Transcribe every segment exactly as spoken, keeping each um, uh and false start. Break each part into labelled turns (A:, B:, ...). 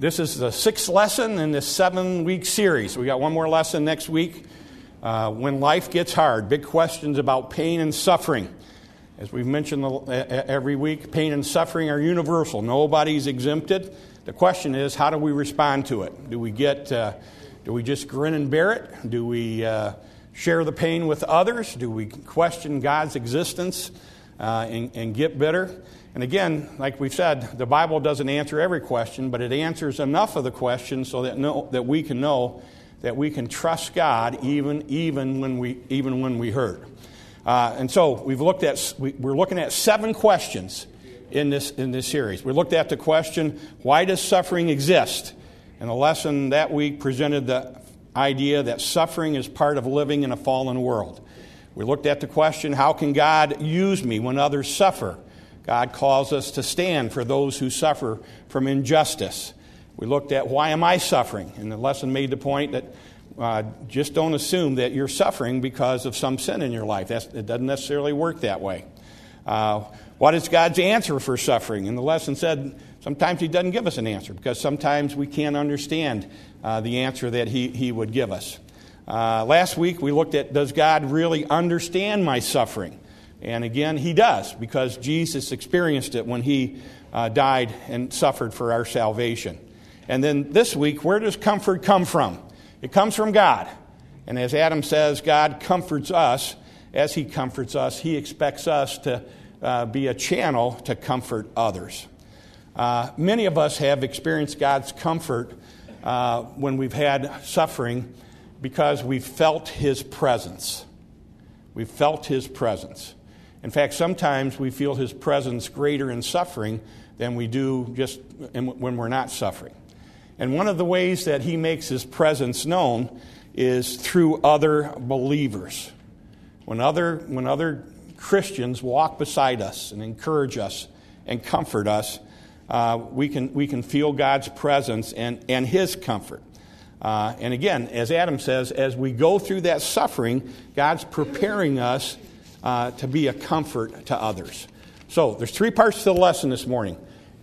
A: This is the sixth lesson in this seven-week series. We got one more lesson next week. Uh, when life gets hard, big questions about pain and suffering. As we've mentioned every week, pain and suffering are universal. Nobody's exempted. The question is, how do we respond to it? Do we get, uh, do we just grin and bear it? Do we uh, share the pain with others? Do we question God's existence uh, and, and get bitter? And again, like we've said, the Bible doesn't answer every question, but it answers enough of the questions so that know, that we can know that we can trust God even even when we even when we hurt. Uh, and so we've looked at we, we're looking at seven questions in this in this series. We looked at the question, why does suffering exist? And the lesson that week presented the idea that suffering is part of living in a fallen world. We looked at the question, how can God use me when others suffer? God calls us to stand for those who suffer from injustice. We looked at why am I suffering? And the lesson made the point that uh, just don't assume that you're suffering because of some sin in your life. That's, it doesn't necessarily work that way. Uh, what is God's answer for suffering? And the lesson said sometimes He doesn't give us an answer because sometimes we can't understand uh, the answer that he, he would give us. Uh, last week we looked at, does God really understand my suffering? And again, He does, because Jesus experienced it when He uh, died and suffered for our salvation. And then this week, where does comfort come from? It comes from God. And as Adam says, God comforts us. As He comforts us, He expects us to uh, be a channel to comfort others. Uh, many of us have experienced God's comfort uh, when we've had suffering because we've felt His presence. We've felt His presence. In fact, sometimes we feel His presence greater in suffering than we do just when we're not suffering. And one of the ways that He makes His presence known is through other believers. When other, when other Christians walk beside us and encourage us and comfort us, uh, we can we can feel God's presence and, and His comfort. Uh, and again, as Adam says, as we go through that suffering, God's preparing us Uh, to be a comfort to others. So there's three parts to the lesson this morning.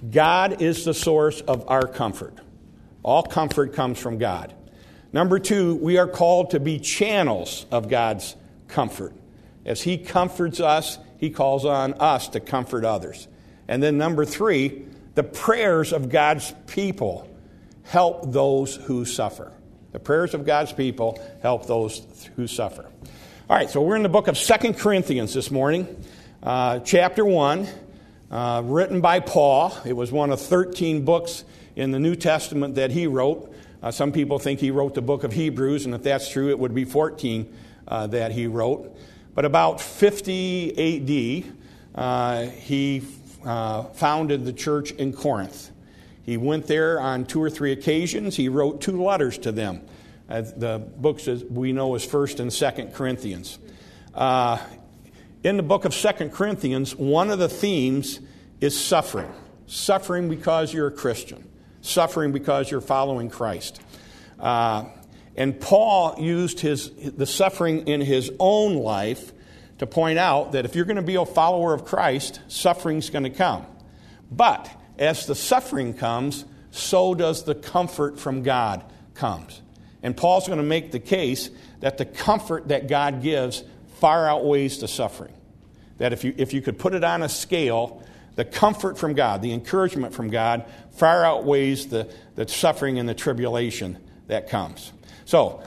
A: God is the source of our comfort. All comfort comes from God. Number two, we are called to be channels of God's comfort. As He comforts us, He calls on us to comfort others. And then number three, the prayers of God's people help those who suffer. The prayers of God's people help those who suffer. All right, so we're in the book of Second Corinthians this morning, uh, chapter one, uh, written by Paul. It was one of thirteen books in the New Testament that he wrote. Uh, some people think he wrote the book of Hebrews, and if that's true, it would be fourteen uh, that he wrote. But about fifty A D, uh, he uh, founded the church in Corinth. He went there on two or three occasions. He wrote two letters to them. Uh, the books as we know as First and Second Corinthians. Uh, in the book of Second Corinthians, one of the themes is suffering. Suffering because you're a Christian. Suffering because you're following Christ. Uh, and Paul used his the suffering in his own life to point out that if you're going to be a follower of Christ, suffering's going to come. But as the suffering comes, so does the comfort from God comes. And Paul's going to make the case that the comfort that God gives far outweighs the suffering. That if you if you could put it on a scale, the comfort from God, the encouragement from God, far outweighs the, the suffering and the tribulation that comes. So,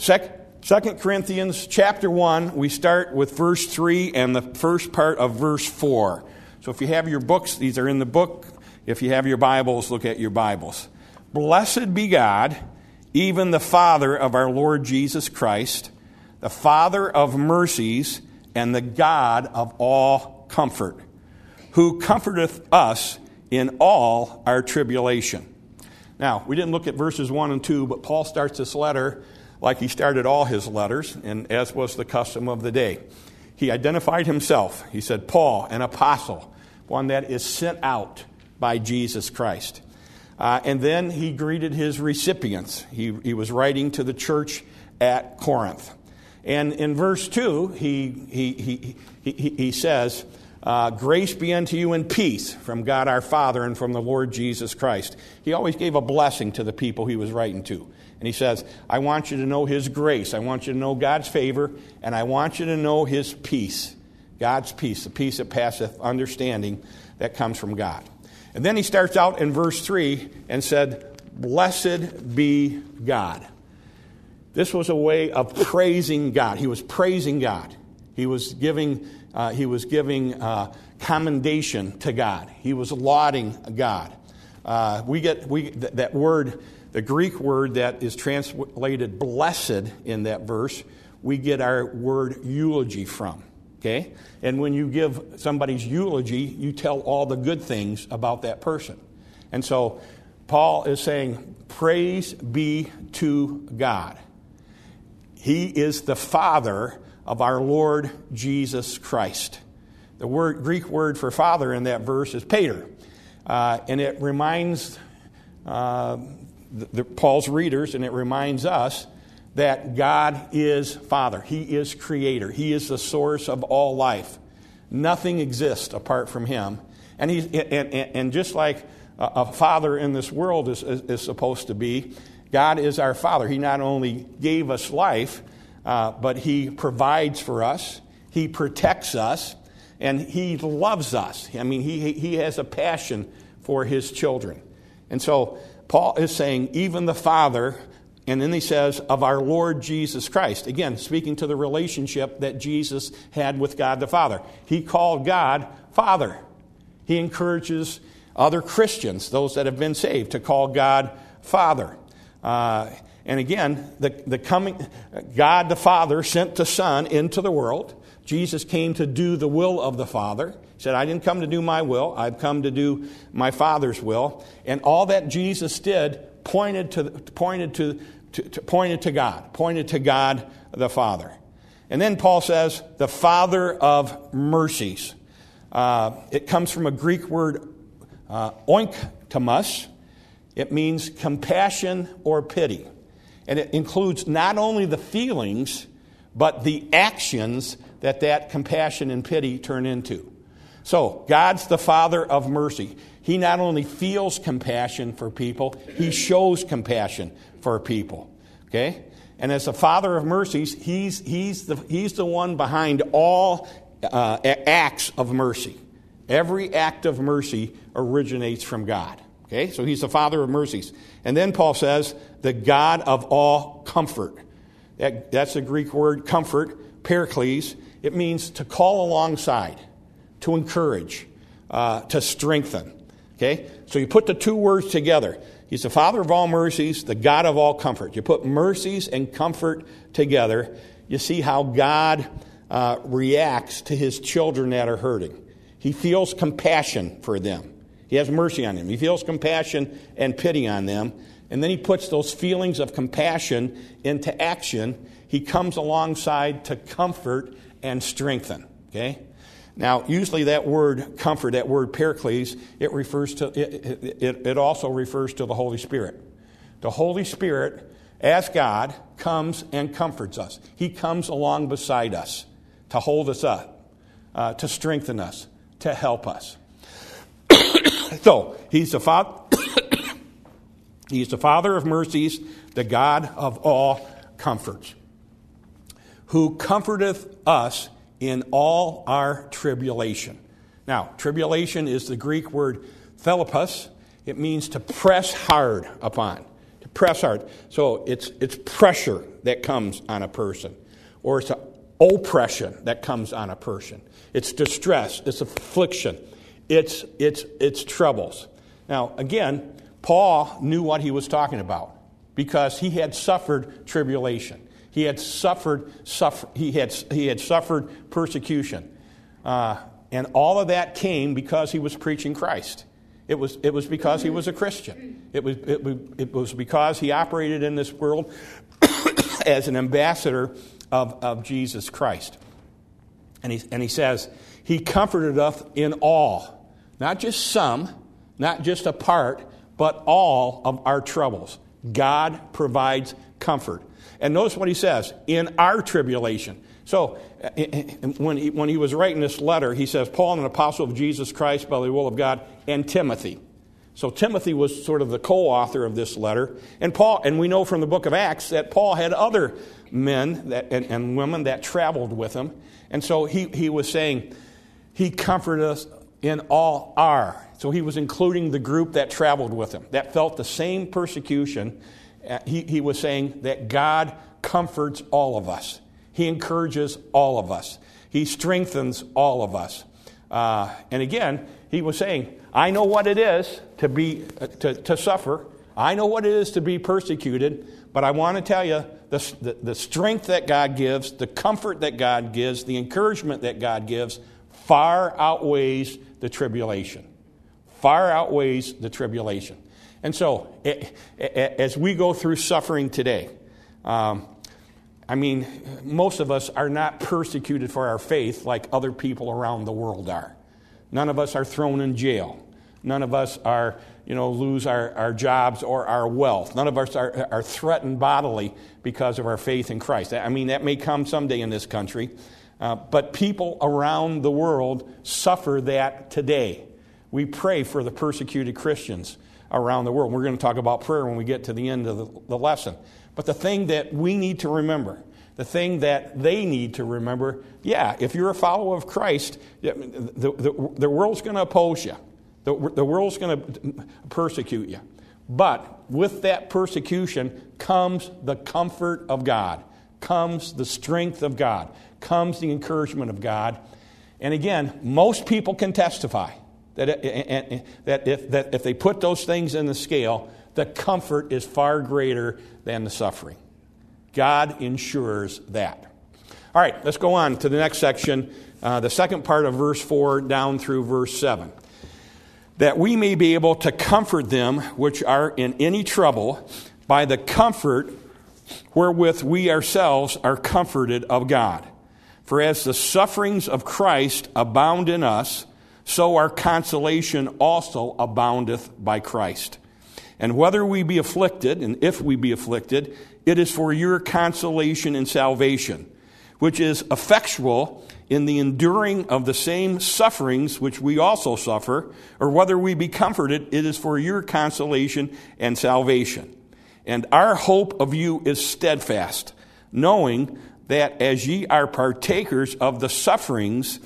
A: Second Corinthians chapter one, we start with verse three and the first part of verse four. So if you have your books, these are in the book. If you have your Bibles, look at your Bibles. Blessed be God, even the Father of our Lord Jesus Christ, the Father of mercies and the God of all comfort, who comforteth us in all our tribulation. Now, we didn't look at verses one and two, but Paul starts this letter like he started all his letters, and as was the custom of the day. He identified himself. He said, Paul, an apostle, one that is sent out by Jesus Christ. Uh, and then he greeted his recipients. He, he was writing to the church at Corinth. And in verse two, he he he he, he says, Uh, grace be unto you and peace from God our Father and from the Lord Jesus Christ. He always gave a blessing to the people he was writing to. And he says, I want you to know his grace. I want you to know God's favor. And I want you to know his peace. God's peace, the peace that passeth understanding that comes from God. And then he starts out in verse three and said, blessed be God. This was a way of praising God. He was praising God. He was giving Uh, he was giving uh, commendation to God. He was lauding God. Uh, we get we th- that word, the Greek word that is translated blessed in that verse, we get our word eulogy from. Okay? And when you give somebody's eulogy, you tell all the good things about that person. And so Paul is saying, praise be to God. He is the Father of our Lord Jesus Christ. The word Greek word for father in that verse is pater. Uh, and it reminds uh, the, the, Paul's readers, and it reminds us that God is Father. He is Creator. He is the source of all life. Nothing exists apart from Him. And, he's, and, and, and just like a, a father in this world is, is, is supposed to be, God is our Father. He not only gave us life, Uh, but He provides for us, He protects us, and He loves us. I mean, He He has a passion for His children. And so Paul is saying, even the Father, and then he says, of our Lord Jesus Christ. Again, speaking to the relationship that Jesus had with God the Father. He called God Father. He encourages other Christians, those that have been saved, to call God Father. Uh And again, the, the coming God the Father sent the Son into the world. Jesus came to do the will of the Father. He said, I didn't come to do my will. I've come to do my Father's will. And all that Jesus did pointed to pointed to, to, to pointed to God, pointed to God the Father. And then Paul says, the Father of mercies. Uh, it comes from a Greek word, uh, oinktomos. It means compassion or pity. And it includes not only the feelings, but the actions that that compassion and pity turn into. So, God's the Father of mercy. He not only feels compassion for people, He shows compassion for people. Okay? And as the Father of mercies, He's, he's, the, he's the one behind all uh, acts of mercy. Every act of mercy originates from God. Okay, so He's the Father of mercies. And then Paul says, the God of all comfort. That, that's the Greek word comfort, paraklesis. It means to call alongside, to encourage, uh, to strengthen. Okay, so you put the two words together. He's the Father of all mercies, the God of all comfort. You put mercies and comfort together, you see how God uh, reacts to His children that are hurting. He feels compassion for them. He has mercy on them. He feels compassion and pity on them. And then He puts those feelings of compassion into action. He comes alongside to comfort and strengthen. Okay? Now, usually that word comfort, that word paraklesis, it refers to it, it, it also refers to the Holy Spirit. The Holy Spirit, as God, comes and comforts us. He comes along beside us to hold us up, uh, to strengthen us, to help us. So, he's the father, he's the Father of mercies, the God of all comforts, who comforteth us in all our tribulation. Now, tribulation is the Greek word thelopos. It means to press hard upon, to press hard. So, it's it's pressure that comes on a person, or it's an oppression that comes on a person. It's distress, it's affliction. It's it's it's troubles. Now, again, Paul knew what he was talking about because he had suffered tribulation. He had suffered suffer, he had he had suffered persecution, uh, and all of that came because he was preaching Christ. It was it was because he was a Christian. It was it, it was because he operated in this world as an ambassador of, of Jesus Christ. And he and he says, He comforted us in all. Not just some, not just a part, but all of our troubles. God provides comfort. And notice what he says, in our tribulation. So when he, when he was writing this letter, he says, Paul, an apostle of Jesus Christ by the will of God, and Timothy. So Timothy was sort of the co-author of this letter. And Paul, and we know from the book of Acts that Paul had other men that, and, and women that traveled with him. And so he, he was saying, he comforted us in all our. So he was including the group that traveled with him, that felt the same persecution. He, he was saying that God comforts all of us. He encourages all of us. He strengthens all of us. Uh, and again, he was saying, I know what it is to be uh, to, to suffer. I know what it is to be persecuted. But I want to tell you, the, the, the strength that God gives, the comfort that God gives, the encouragement that God gives, far outweighs the tribulation. Far outweighs the tribulation. And so, it, it, as we go through suffering today, um, I mean, most of us are not persecuted for our faith like other people around the world are. None of us are thrown in jail. None of us are, you know, lose our, our jobs or our wealth. None of us are, are threatened bodily because of our faith in Christ. I mean, that may come someday in this country. Uh, but people around the world suffer that today. We pray for the persecuted Christians around the world. We're going to talk about prayer when we get to the end of the, the lesson. But the thing that we need to remember, the thing that they need to remember, yeah, if you're a follower of Christ, the, the, the world's going to oppose you. The, the world's going to persecute you. But with that persecution comes the comfort of God, comes the strength of God, comes the encouragement of God. And again, most people can testify that, it, that, if, that if they put those things in the scale, the comfort is far greater than the suffering. God ensures that. All right, let's go on to the next section, uh, the second part of verse four down through verse seven. That we may be able to comfort them which are in any trouble by the comfort wherewith we ourselves are comforted of God. For as the sufferings of Christ abound in us, so our consolation also aboundeth by Christ. And whether we be afflicted, and if we be afflicted, it is for your consolation and salvation, which is effectual in the enduring of the same sufferings which we also suffer, or whether we be comforted, it is for your consolation and salvation. And our hope of you is steadfast, knowing that as ye are partakers of the sufferings,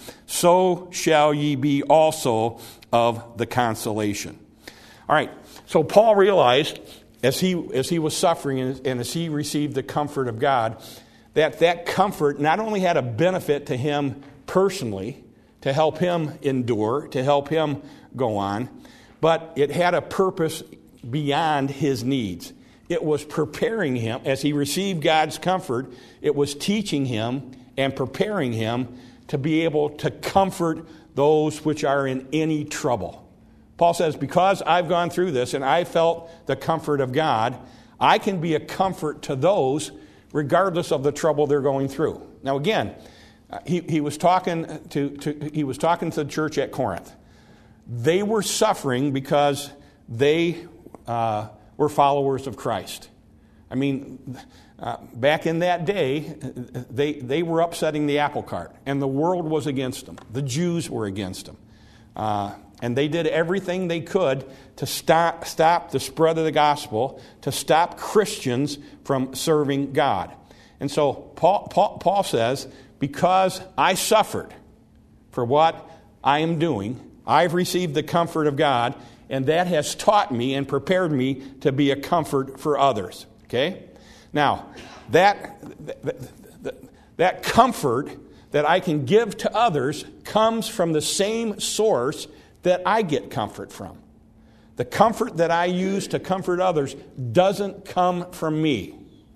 A: so shall ye be also of the consolation. All right. So Paul realized, as he as he was suffering and, and as he received the comfort of God, that that comfort not only had a benefit to him personally, to help him endure, to help him go on, but it had a purpose beyond his needs. It was preparing him, as he received God's comfort, it was teaching him and preparing him to be able to comfort those which are in any trouble. Paul says, because I've gone through this and I felt the comfort of God, I can be a comfort to those regardless of the trouble they're going through. Now again, he, he was talking to, to he was talking to the church at Corinth. They were suffering because they uh, were followers of Christ. I mean, uh, back in that day, they they were upsetting the apple cart, and the world was against them. The Jews were against them. Uh, And they did everything they could to stop, stop the spread of the gospel, to stop Christians from serving God. And so Paul, Paul, Paul says, because I suffered for what I am doing, I've received the comfort of God, and that has taught me and prepared me to be a comfort for others. Okay? Now, that, that, that comfort that I can give to others comes from the same source that I get comfort from. The comfort that I use to comfort others doesn't come from me.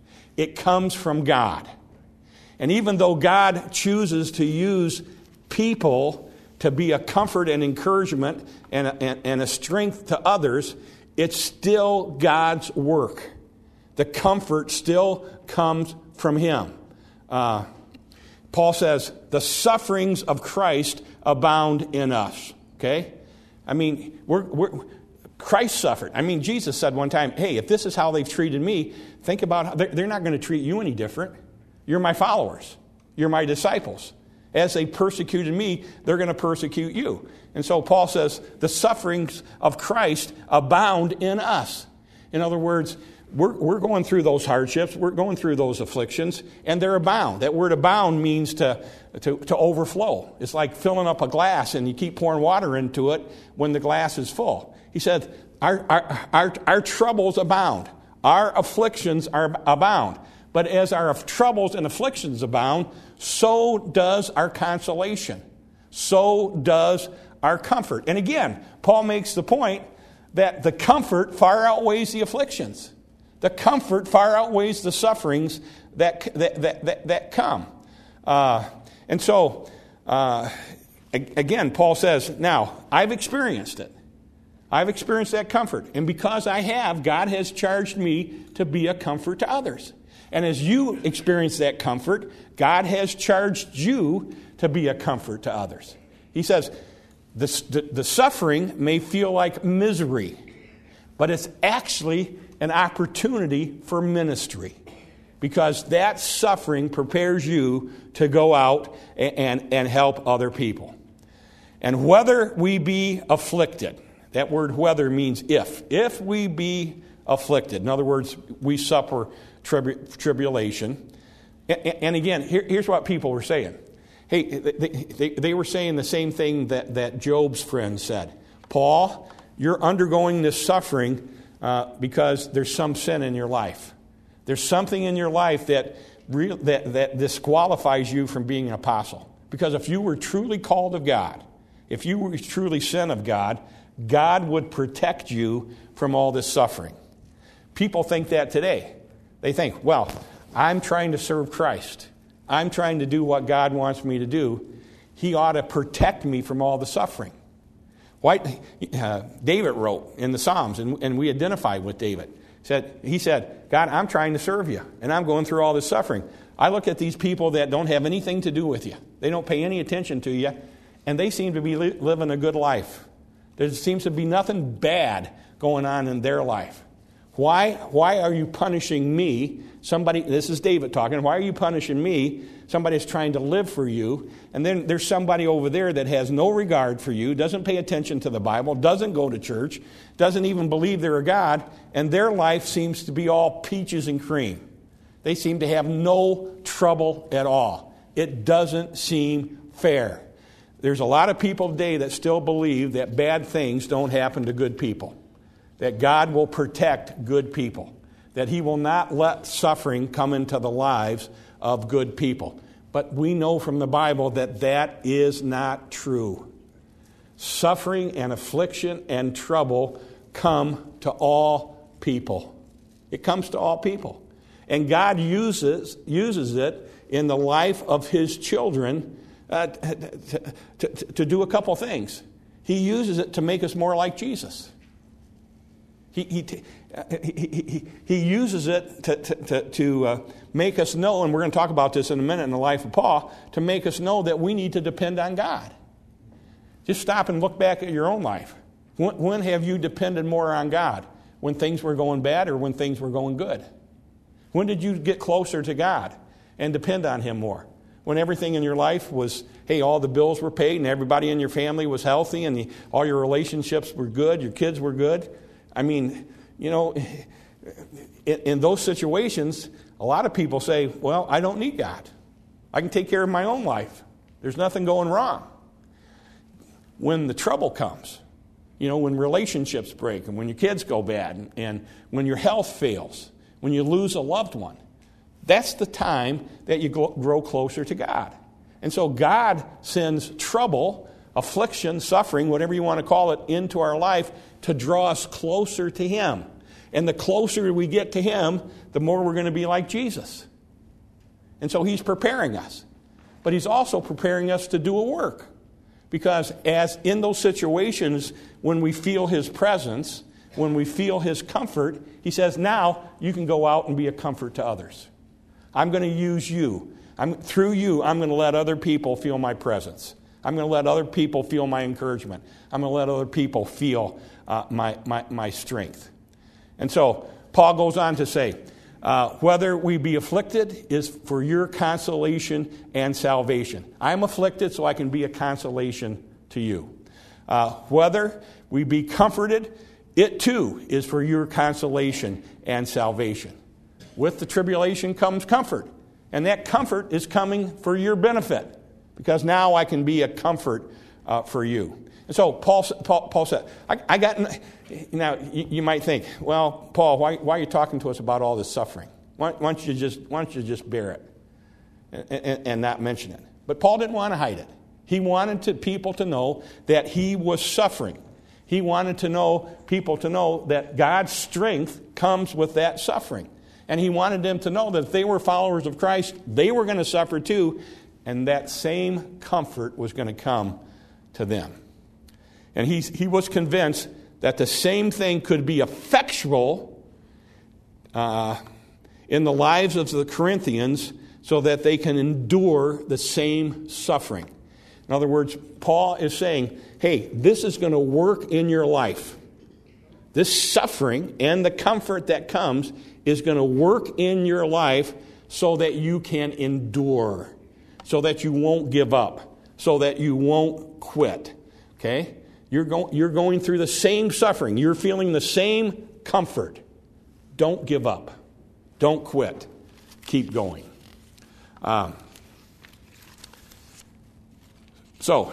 A: It comes from God. And even though God chooses to use people to be a comfort and encouragement and a, and, and a strength to others, it's still God's work. The comfort still comes from Him. Uh, Paul says, the sufferings of Christ abound in us. Okay? I mean, we're, we're, Christ suffered. I mean, Jesus said one time, hey, if this is how they've treated me, think about how they're, they're not going to treat you any different. You're my followers. You're my disciples. As they persecuted me, they're going to persecute you. And so Paul says, the sufferings of Christ abound in us. In other words, we're, we're going through those hardships, we're going through those afflictions, and they're abound. That word abound means to, to, to overflow. It's like filling up a glass and you keep pouring water into it when the glass is full. He said, our, our, our, our troubles abound. Our afflictions are abound. But as our troubles and afflictions abound, so does our consolation. So does our comfort. And again, Paul makes the point that the comfort far outweighs the afflictions. The comfort far outweighs the sufferings that that that, that, that come. Uh, and so, uh, again, Paul says, now, I've experienced it. I've experienced that comfort. And because I have, God has charged me to be a comfort to others. And as you experience that comfort, God has charged you to be a comfort to others. He says, the, the, the suffering may feel like misery, but it's actually an opportunity for ministry. Because that suffering prepares you to go out and, and, and help other people. And whether we be afflicted, that word whether means if. If we be afflicted, in other words, we suffer tribu- tribulation. And, and again, here, here's what people were saying. Hey, they, they, they were saying the same thing that, that Job's friend said. Paul, you're undergoing this suffering uh, because there's some sin in your life. There's something in your life that, re- that, that disqualifies you from being an apostle. Because if you were truly called of God, if you were truly son of God, God would protect you from all this suffering. People think that today. They think, well, I'm trying to serve Christ. I'm trying to do what God wants me to do. He ought to protect me from all the suffering. Why, uh, David wrote in the Psalms, and, and we identify with David. Said, he said, God, I'm trying to serve you, and I'm going through all this suffering. I look at these people that don't have anything to do with you. They don't pay any attention to you, and they seem to be li- living a good life. There seems to be nothing bad going on in their life. Why, why are you punishing me? Somebody, this is David talking. Why are you punishing me? Somebody's trying to live for you. And then there's somebody over there that has no regard for you, doesn't pay attention to the Bible, doesn't go to church, doesn't even believe they're a God, and their life seems to be all peaches and cream. They seem to have no trouble at all. It doesn't seem fair. There's a lot of people today that still believe that bad things don't happen to good people. That God will protect good people. That He will not let suffering come into the lives of good people. But we know from the Bible that that is not true. Suffering and affliction and trouble come to all people. It comes to all people. And God uses, uses it in the life of His children uh, to, to, to do a couple things. He uses it to make us more like Jesus. He, he, he, he, he uses it to, to, to uh, make us know, and we're going to talk about this in a minute in the life of Paul, to make us know that we need to depend on God. Just stop and look back at your own life. When, when have you depended more on God? When things were going bad or when things were going good? When did you get closer to God and depend on Him more? When everything in your life was, hey, all the bills were paid and everybody in your family was healthy and the, all your relationships were good, your kids were good. I mean, you know, in, in those situations, a lot of people say, well, I don't need God. I can take care of my own life. There's nothing going wrong. When the trouble comes, you know, when relationships break and when your kids go bad and, and when your health fails, when you lose a loved one, that's the time that you grow closer to God. And so God sends trouble, affliction, suffering, whatever you want to call it, into our life to draw us closer to Him. And the closer we get to Him, the more we're going to be like Jesus. And so He's preparing us. But He's also preparing us to do a work. Because as in those situations, when we feel His presence, when we feel His comfort, He says, now you can go out and be a comfort to others. I'm going to use you. I'm, through you, I'm going to let other people feel my presence. I'm going to let other people feel my encouragement. I'm going to let other people feel uh, my, my, my strength. And so Paul goes on to say, Uh, whether we be afflicted is for your consolation and salvation. I'm afflicted so I can be a consolation to you. Uh, whether we be comforted, it too is for your consolation and salvation. With the tribulation comes comfort. And that comfort is coming for your benefit. Because now I can be a comfort uh, for you. And so Paul, Paul, Paul said, I, I got, now you, you might think, well, Paul, why, why are you talking to us about all this suffering? Why, why, don't, you just, why don't you just bear it and, and, and not mention it? But Paul didn't want to hide it. He wanted to, people to know that he was suffering. He wanted to know people to know that God's strength comes with that suffering. And he wanted them to know that if they were followers of Christ, they were going to suffer too, and that same comfort was going to come to them. And he, he was convinced that the same thing could be effectual uh, in the lives of the Corinthians so that they can endure the same suffering. In other words, Paul is saying, hey, this is going to work in your life. This suffering and the comfort that comes is going to work in your life so that you can endure, so that you won't give up, so that you won't quit. Okay? You're, go- you're going through the same suffering. You're feeling the same comfort. Don't give up. Don't quit. Keep going. Um, so,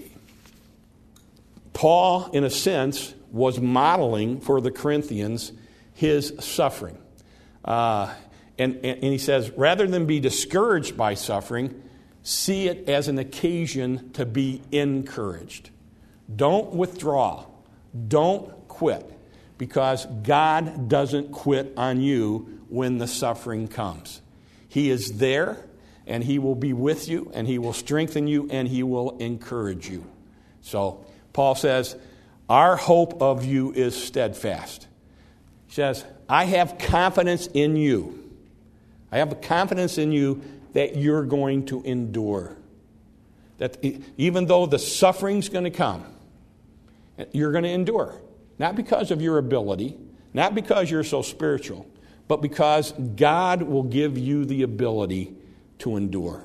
A: Paul, in a sense, was modeling for the Corinthians his suffering. Uh, and, and, and he says, rather than be discouraged by suffering, see it as an occasion to be encouraged. Don't withdraw. Don't quit. Because God doesn't quit on you when the suffering comes. He is there, and He will be with you, and He will strengthen you, and He will encourage you. So, Paul says, our hope of you is steadfast. He says, I have confidence in you. I have confidence in you that you're going to endure. That even though the suffering's going to come, you're going to endure. Not because of your ability, not because you're so spiritual, but because God will give you the ability to endure.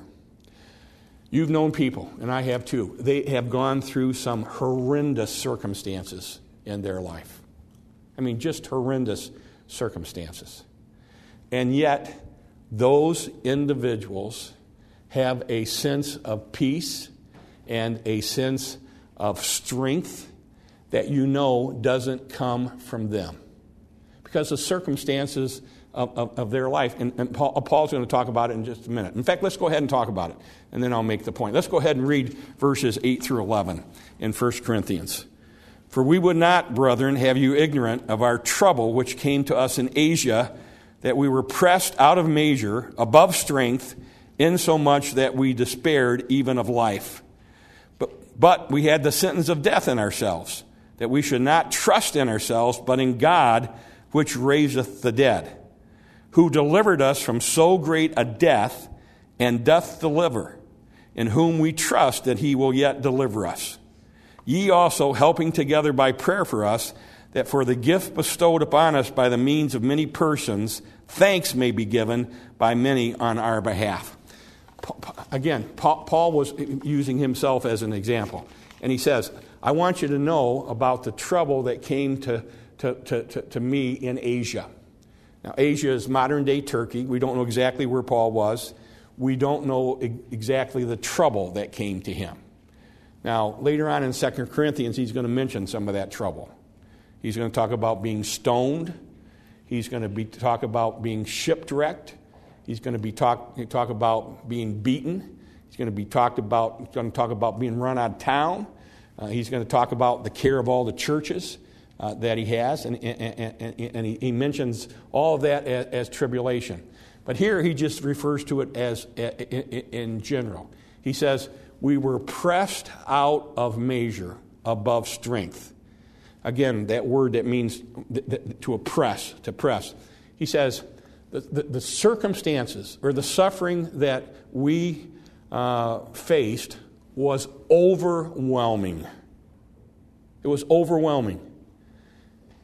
A: You've known people, and I have too. They have gone through some horrendous circumstances in their life. I mean, just horrendous circumstances. And yet, those individuals have a sense of peace and a sense of strength that you know doesn't come from them. Because the circumstances of, of, of their life, and, and Paul, Paul's going to talk about it in just a minute. In fact, let's go ahead and talk about it, and then I'll make the point. Let's go ahead and read verses eight through eleven in First Corinthians. For we would not, brethren, have you ignorant of our trouble which came to us in Asia, that we were pressed out of measure, above strength, insomuch that we despaired even of life. But, but we had the sentence of death in ourselves, that we should not trust in ourselves, but in God, which raiseth the dead, who delivered us from so great a death, and doth deliver, in whom we trust that He will yet deliver us. Ye also helping together by prayer for us, that for the gift bestowed upon us by the means of many persons, thanks may be given by many on our behalf. Again, Paul was using himself as an example. And he says, I want you to know about the trouble that came to, to, to, to, to me in Asia. Now, Asia is modern-day Turkey. We don't know exactly where Paul was. We don't know exactly the trouble that came to him. Now, later on in Second Corinthians, he's going to mention some of that trouble. He's going to talk about being stoned. He's going to be, talk about being shipwrecked. He's going to be talk, talk about being beaten. He's going to be talked about. He's going to talk about being run out of town. Uh, he's going to talk about the care of all the churches uh, that he has, and, and, and, and he, he mentions all of that as, as tribulation. But here he just refers to it as in, in general. He says, we were pressed out of measure, above strength. Again, that word that means to oppress, to press. He says, the, the, the circumstances or the suffering that we uh, faced was overwhelming. It was overwhelming.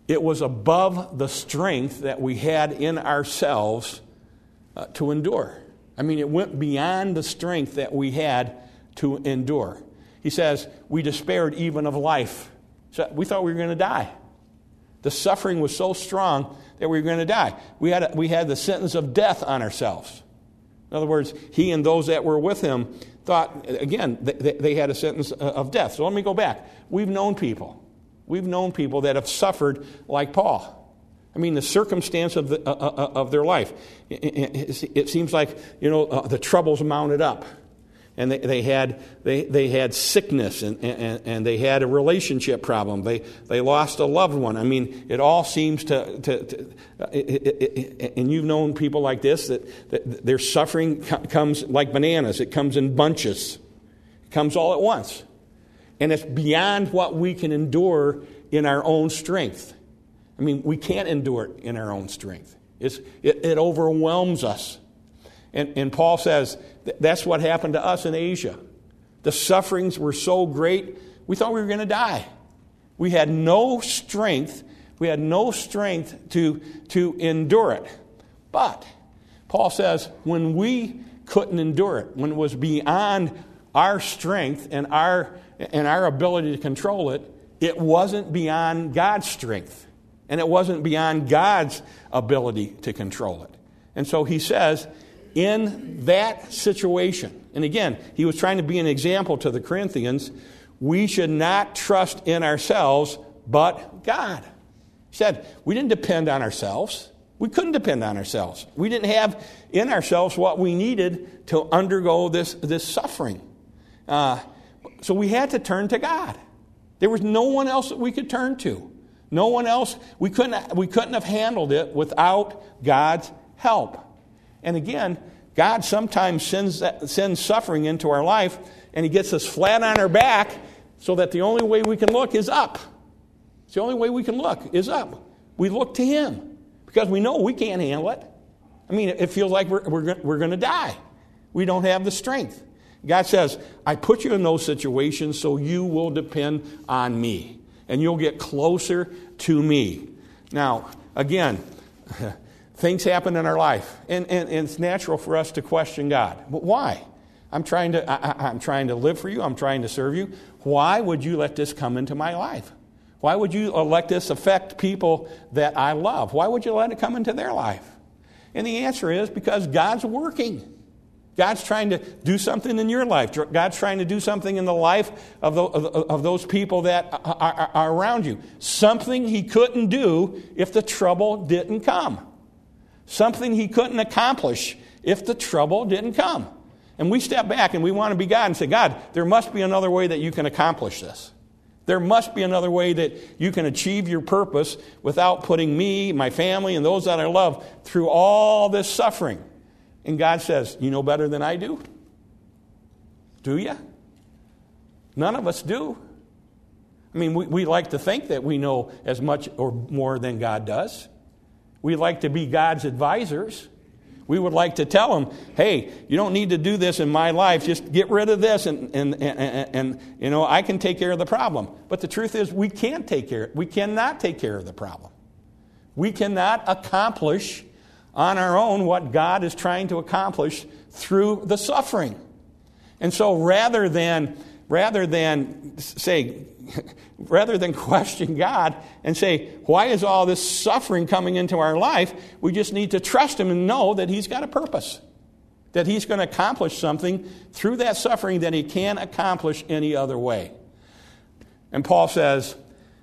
A: it was above the strength that we had in ourselves uh, to endure. I mean, it went beyond the strength that we had to endure. He says, we despaired even of life. So we thought we were going to die. The suffering was so strong that we were going to die. We had, a, we had the sentence of death on ourselves. In other words, he and those that were with him thought, again, they, they had a sentence of death. So let me go back. We've known people. We've known people that have suffered like Paul. I mean, the circumstance of the, uh, uh, of their life. It, it, it seems like, you know, uh, the troubles mounted up. And they, they had they, they had sickness, and, and, and they had a relationship problem. They they lost a loved one. I mean, it all seems to, to, to uh, it, it, it, and you've known people like this, that, that their suffering comes like bananas. It comes in bunches. It comes all at once. And it's beyond what we can endure in our own strength. I mean, we can't endure it in our own strength. It's, it, it overwhelms us. And, and Paul says th- that's what happened to us in Asia. The sufferings were so great, we thought we were going to die. We had no strength. We had no strength to, to endure it. But Paul says when we couldn't endure it, when it was beyond our strength and our, and our ability to control it, it wasn't beyond God's strength. And it wasn't beyond God's ability to control it. And so he says, in that situation, and again, he was trying to be an example to the Corinthians, we should not trust in ourselves, but God. He said, we didn't depend on ourselves. We couldn't depend on ourselves. We didn't have in ourselves what we needed to undergo this, this suffering. Uh, so we had to turn to God. There was no one else that we could turn to. No one else. We couldn't, we couldn't have handled it without God's help. And again, God sometimes sends, sends suffering into our life, and he gets us flat on our back so that the only way we can look is up. It's the only way we can look is up. We look to him because we know we can't handle it. I mean, it feels like we're, we're, we're going to die. We don't have the strength. God says, I put you in those situations so you will depend on me, and you'll get closer to me. Now, again, things happen in our life, and, and, and it's natural for us to question God. But why? I'm trying to I, I'm trying to live for you. I'm trying to serve you. Why would you let this come into my life? Why would you let this affect people that I love? Why would you let it come into their life? And the answer is because God's working. God's trying to do something in your life. God's trying to do something in the life of, the, of, of those people that are, are, are around you. Something he couldn't do if the trouble didn't come. Something he couldn't accomplish if the trouble didn't come. And we step back and we want to be God and say, God, there must be another way that you can accomplish this. There must be another way that you can achieve your purpose without putting me, my family, and those that I love through all this suffering. And God says, you know better than I do? Do you? None of us do. I mean, we, we like to think that we know as much or more than God does. We like to be God's advisors. We would like to tell him, hey, you don't need to do this in my life. Just get rid of this and, and, and, and, and you know, I can take care of the problem. But the truth is we can't take care, we cannot take care of the problem. We cannot accomplish on our own what God is trying to accomplish through the suffering. And so rather than, rather than say, rather than question God and say, why is all this suffering coming into our life? We just need to trust him and know that he's got a purpose. That he's going to accomplish something through that suffering that he can't accomplish any other way. And Paul says,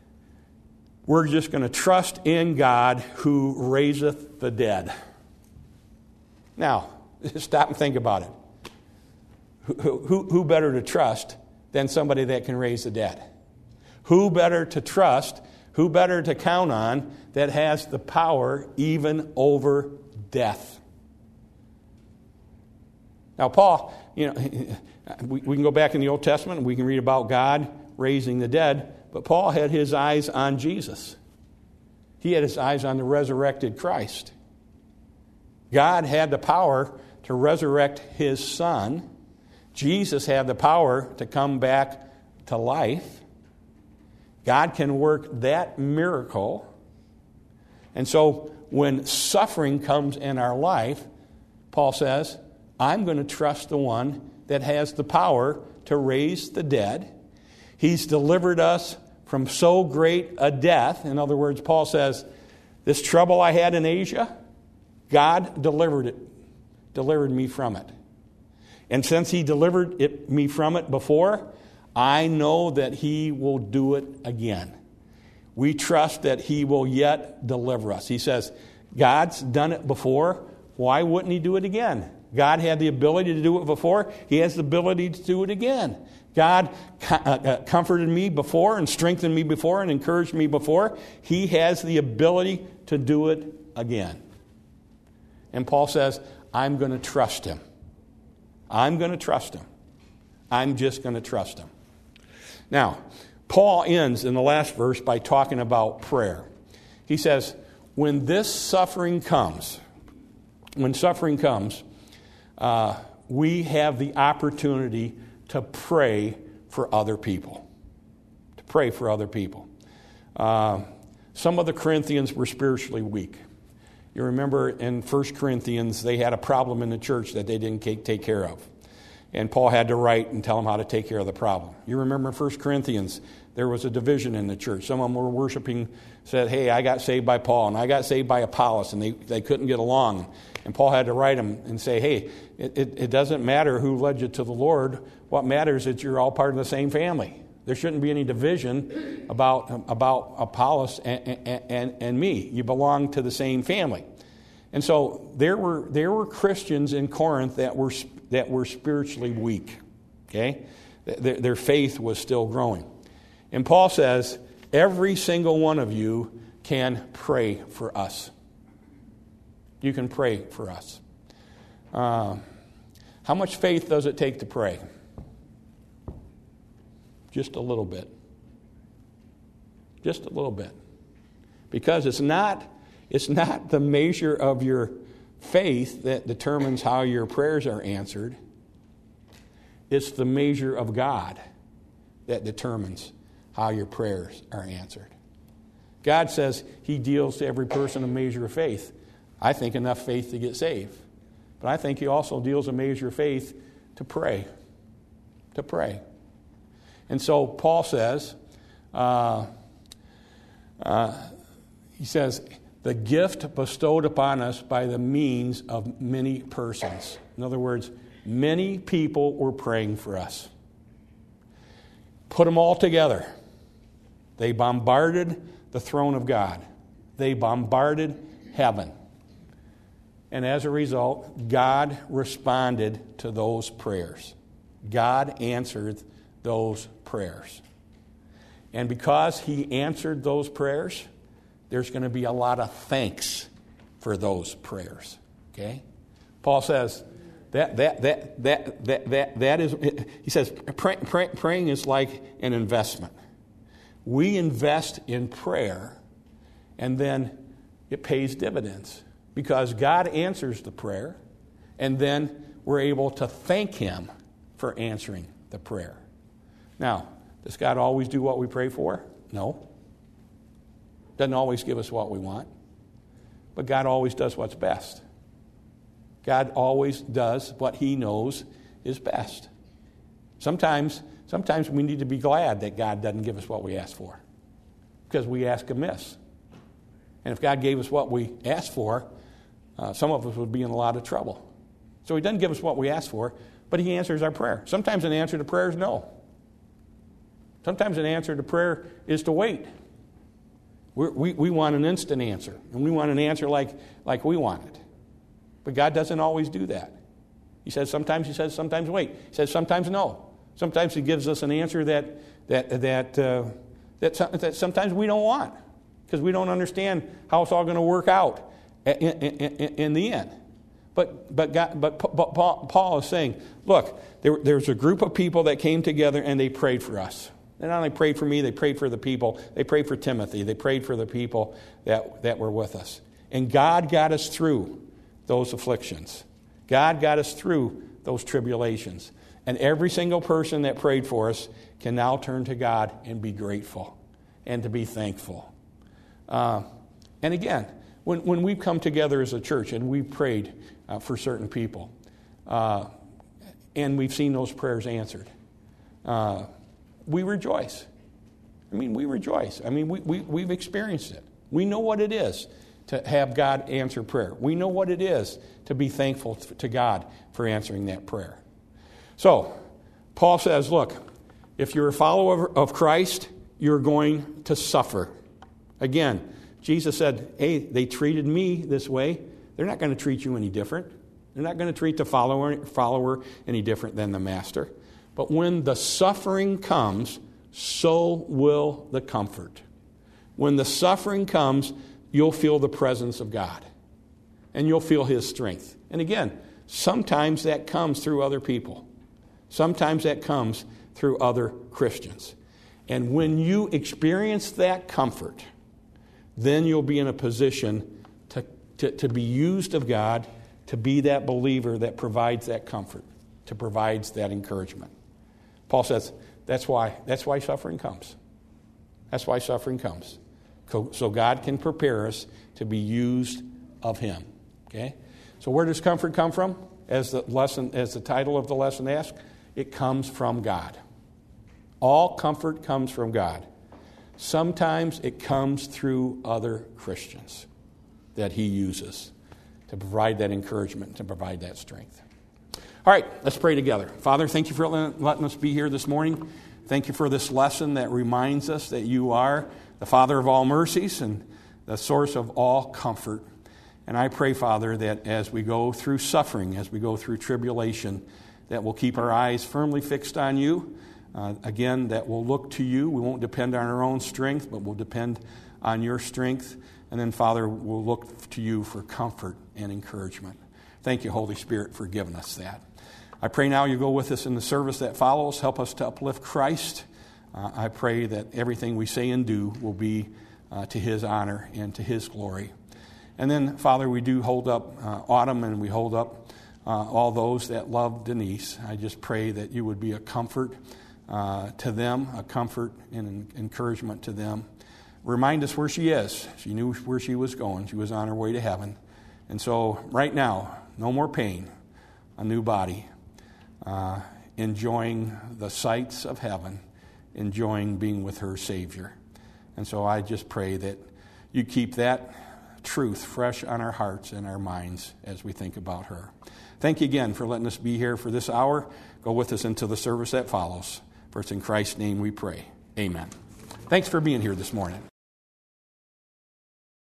A: we're just going to trust in God who raiseth the dead. Now, stop and think about it. Who, who, who better to trust than somebody that can raise the dead? Who better to trust, who better to count on that has the power even over death? Now, Paul, you know, we, we can go back in the Old Testament and we can read about God raising the dead, but Paul had his eyes on Jesus. He had his eyes on the resurrected Christ. God had the power to resurrect his son. Jesus had the power to come back to life. God can work that miracle And so when suffering comes in our life, Paul says, I'm going to trust the one that has the power to raise the dead. He's delivered us from so great a death. In other words, Paul says, this trouble I had in Asia, God delivered it, delivered me from it. And since he delivered it, me from it before, I know that he will do it again. We trust that he will yet deliver us. He says, God's done it before. Why wouldn't he do it again? God had the ability to do it before. He has the ability to do it again. God comforted me before and strengthened me before and encouraged me before. He has the ability to do it again. And Paul says, I'm going to trust him. I'm going to trust him. I'm just going to trust him. Now, Paul ends in the last verse by talking about prayer. He says, when this suffering comes, when suffering comes, uh, we have the opportunity to pray for other people. To pray for other people. Uh, some of the Corinthians were spiritually weak. You remember in First Corinthians, they had a problem in the church that they didn't take care of. And Paul had to write and tell them how to take care of the problem. You remember in First Corinthians, there was a division in the church. Some of them were worshiping, said, hey, I got saved by Paul, and I got saved by Apollos, and they, they couldn't get along. And Paul had to write them and say, hey, it, it, it doesn't matter who led you to the Lord. What matters is you're all part of the same family. There shouldn't be any division about, about Apollos and, and, and, and me. You belong to the same family. And so there were there were Christians in Corinth that were that were spiritually weak. Okay, their, their faith was still growing, and Paul says every single one of you can pray for us. You can pray for us. Uh, how much faith does it take to pray? Just a little bit. Just a little bit, because it's not. It's not the measure of your faith that determines how your prayers are answered. It's the measure of God that determines how your prayers are answered. God says he deals to every person a measure of faith. I think enough faith to get saved. But I think he also deals a measure of faith to pray. To pray. And so Paul says, uh, uh, he says, the gift bestowed upon us by the means of many persons. In other words, many people were praying for us. Put them all together. They bombarded the throne of God. They bombarded heaven. And as a result, God responded to those prayers. God answered those prayers. And because he answered those prayers, there's going to be a lot of thanks for those prayers. Okay? Paul says that that that that that that, that is. He says pray, pray, praying is like an investment. We invest in prayer, and then it pays dividends because God answers the prayer, and then we're able to thank him for answering the prayer. Now, does God always do what we pray for? No. Doesn't always give us what we want. But God always does what's best. God always does what he knows is best. Sometimes, sometimes we need to be glad that God doesn't give us what we ask for. Because we ask amiss. And if God gave us what we asked for, uh, some of us would be in a lot of trouble. So he doesn't give us what we ask for, but he answers our prayer. Sometimes an answer to prayer is no. Sometimes an answer to prayer is to wait. We're, we we want an instant answer, and we want an answer like, like we want it. But God doesn't always do that. He says sometimes he says sometimes wait. He says sometimes no. Sometimes he gives us an answer that that that uh, that, that sometimes we don't want because we don't understand how it's all going to work out in, in, in, in the end. But but God, but Paul, Paul is saying, look, there, there's a group of people that came together and they prayed for us. They not only prayed for me, they prayed for the people. They prayed for Timothy. They prayed for the people that, that were with us. And God got us through those afflictions. God got us through those tribulations. And every single person that prayed for us can now turn to God and be grateful and to be thankful. Uh, and again, when, when we've come together as a church and we've prayed uh, for certain people, uh, and we've seen those prayers answered, uh, we rejoice. I mean, we rejoice. I mean, we, we, we've experienced it. We know what it is to have God answer prayer. We know what it is to be thankful to God for answering that prayer. So, Paul says, look, if you're a follower of Christ, you're going to suffer. Again, Jesus said, hey, they treated me this way. They're not going to treat you any different. They're not going to treat the follower, follower any different than the master. But when the suffering comes, so will the comfort. When the suffering comes, you'll feel the presence of God. And you'll feel His strength. And again, sometimes that comes through other people. Sometimes that comes through other Christians. And when you experience that comfort, then you'll be in a position to, to, to be used of God, to be that believer that provides that comfort, to provides that encouragement. Paul says that's why, that's why suffering comes. That's why suffering comes. So God can prepare us to be used of Him. Okay? So where does comfort come from? As the lesson, as the title of the lesson asks, it comes from God. All comfort comes from God. Sometimes it comes through other Christians that He uses to provide that encouragement, to provide that strength. All right, let's pray together. Father, thank you for letting us be here this morning. Thank you for this lesson that reminds us that you are the Father of all mercies and the source of all comfort. And I pray, Father, that as we go through suffering, as we go through tribulation, that we'll keep our eyes firmly fixed on you. Uh, again, that we'll look to you. We won't depend on our own strength, but we'll depend on your strength. And then, Father, we'll look to you for comfort and encouragement. Thank you, Holy Spirit, for giving us that. I pray now you go with us in the service that follows. Help us to uplift Christ. Uh, I pray that everything we say and do will be uh, to His honor and to His glory. And then, Father, we do hold up uh, Autumn and we hold up uh, all those that love Denise. I just pray that you would be a comfort uh, to them, a comfort and an encouragement to them. Remind us where she is. She knew where she was going. She was on her way to heaven. And so right now, no more pain, a new body, uh, enjoying the sights of heaven, enjoying being with her Savior. And so I just pray that you keep that truth fresh on our hearts and our minds as we think about her. Thank you again for letting us be here for this hour. Go with us into the service that follows. For it's in Christ's name we pray. Amen. Thanks for being here this morning.